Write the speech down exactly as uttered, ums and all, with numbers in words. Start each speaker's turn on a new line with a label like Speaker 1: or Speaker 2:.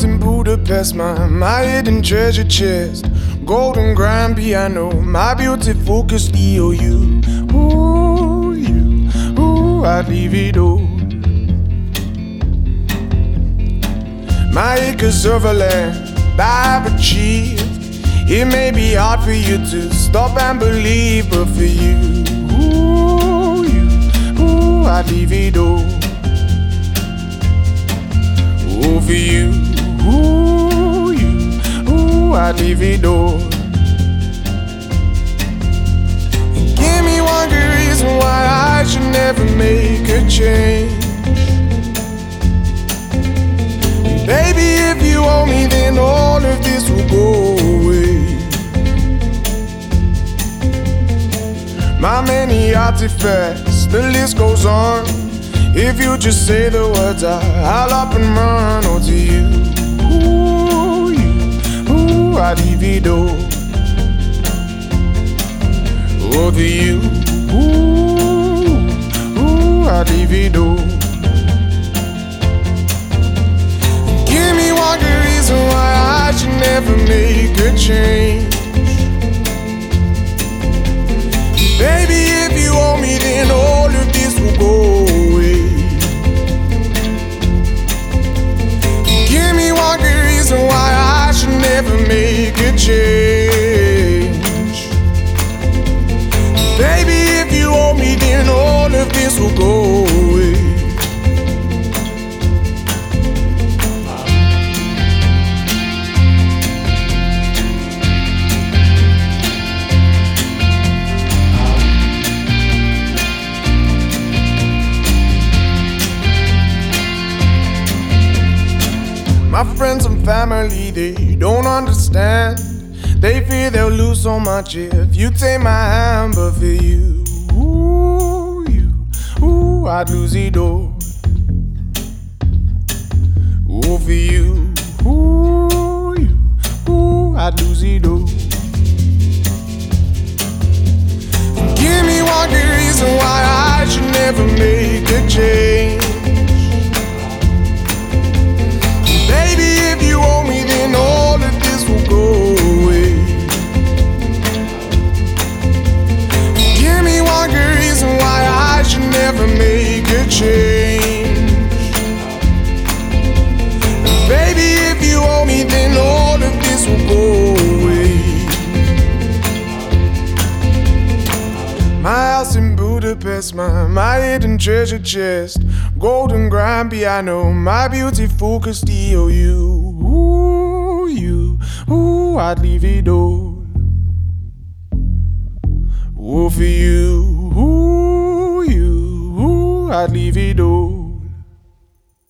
Speaker 1: house in Budapest, my, my hidden treasure chest, golden grand piano, my beautiful Castillo. You, ooh, you, ooh, I'd leave it all. My acres of land I've achieved. It may be hard for you to stop and believe, but for you, ooh, you, ooh, I'd leave it all. Ooh, for you, ooh, you, ooh, I'd leave it all. And give me one good reason why I should never make a change. Baby, if you owe me, then all of this will go away. My many artifacts, the list goes on. If you just say the words, I, I'll up and run. Oh, to you, ooh, you, ooh, I'd leave it all. Oh, to you, ooh, ooh, I'd leave it all. Give me one good reason why I should never make a change. Baby, if you owe me, then all of this will go away. Give me one good reason why I should never make a change. Baby, if you owe me, then all of this will go away. My friends and family, they don't understand. They fear they'll lose so much if you take my hand. But for you, ooh, you, ooh, I'd lose it all. Ooh, for you, ooh, you, ooh, I'd lose it all. Give me one good reason why I should never make a change. Baby, if you owe me, then all of this will go away. Give me one good reason why I should never make a change. Baby, if you owe me, then all of this will go away. My house in Budapest, my, my hidden treasure chest, golden grand piano, my beautiful Castillo. You, ooh, you, ooh, I'd leave it all. Ooh, for you, ooh, you, ooh, I'd leave it all.